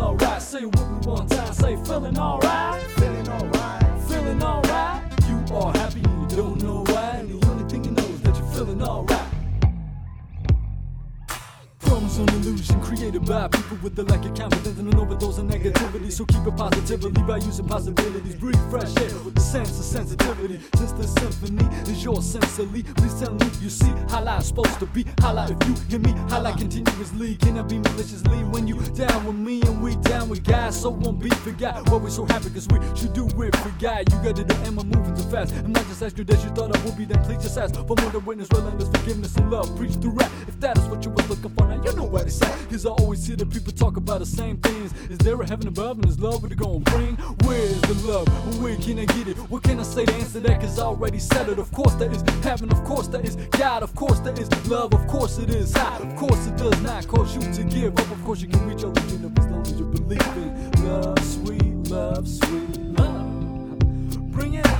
alright. Say it with me one time. Say feeling alright. Feeling alright. Feeling alright. You are happy and you don't know why. And the only thing you know is that you're feeling alright. Promise on illusion created by people with the lack of confidence and an overdose of negativity. So keep it positively by using possibilities. Breathe fresh air with the sense of sensitivity. Since the symphony is yours sensibly, please tell me you see how life's supposed to be. Holla if you hear me, holla continuously. Can I be maliciously when you down with me and we down with guys? So won't be forgot. Why we so happy cause we should do it for God. You got it, am I moving too fast? I'm not just asking you that you thought I would be, then please just ask for more than witness, relentless forgiveness and love. Preach through rap if that is what you was looking for. Now you know what it's at. Cause I always hear the people talk about the same things. Is there a heaven above and is love what it gonna bring? Where's the love? Where can I get it? What can I say to answer that? Cause I already said it. Of course there is heaven, of course there is God, of course there is love, of course it is high. Of course it does not cause you to give up. Of course you can reach your limit as long as you believe in love, sweet love, sweet love. Bring it in.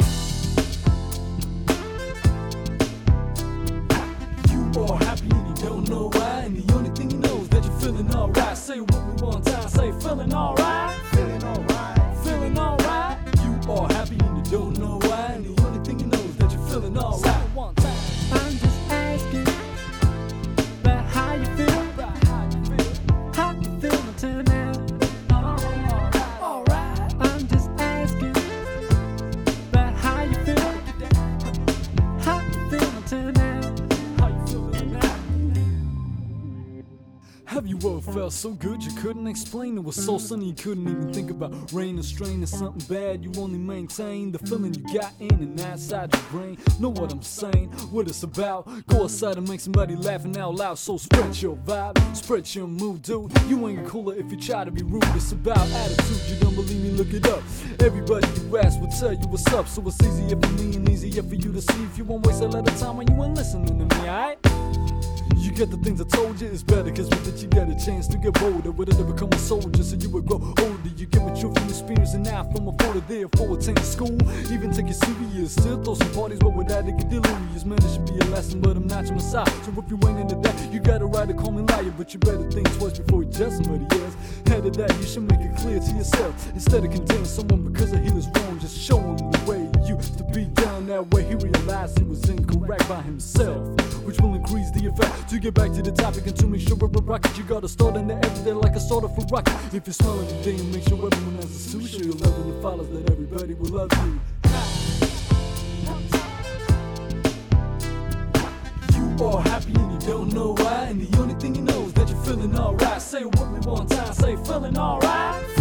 You are happy and you don't know why. And the only thing you know is that you're feeling alright. Say it with me one time. Say feeling alright. Feeling alright. Feeling alright. You are happy and you don't know why. And the only thing you know is that you're feeling alright. Say it one time. I'm just asking about how you feel. How you feeling tonight? Alright. I'm just asking about how you feel. How you feeling tonight? How you feeling now? Have you ever felt so good you couldn't explain? It was so sunny you couldn't even think about rain or strain or something bad. You only maintain the feeling you got in and outside your brain. Know what I'm saying? What it's about? Go outside and make somebody laughing out loud. So spread your vibe, spread your mood, dude. You ain't cooler if you try to be rude. It's about attitude. You don't believe me? Look it up. Everybody you ask will tell you what's up. So it's easier for me and easier for you to see if you won't waste a lot of time when you ain't listening to me, alright? You get the things I told you, it's better cause with it you get a chance to get bolder. With it to become a soldier so you would grow older. You get what you from experience and now from a photo there for attending school. Even take it serious, still throw some parties but without it get delirious. Man, it should be a lesson but I'm not your messiah. So if you ain't into that, you got a right to call me liar. But you better think twice before you judge somebody else. Head of that, you should make it clear to yourself. Instead of condemning someone because he was wrong, just show him the way he used to be down that way. He realized he was incorrect by himself, which will increase the effect. To get back to the topic and to make sure we're a rocket, you gotta start in the everyday like a starter for rocket. If you smell everything and make sure everyone has a sushi, you'll love when it follows that everybody will love you. You are happy and you don't know why. And the only thing you know is that you're feeling alright. Say it with me one time. Say feeling alright.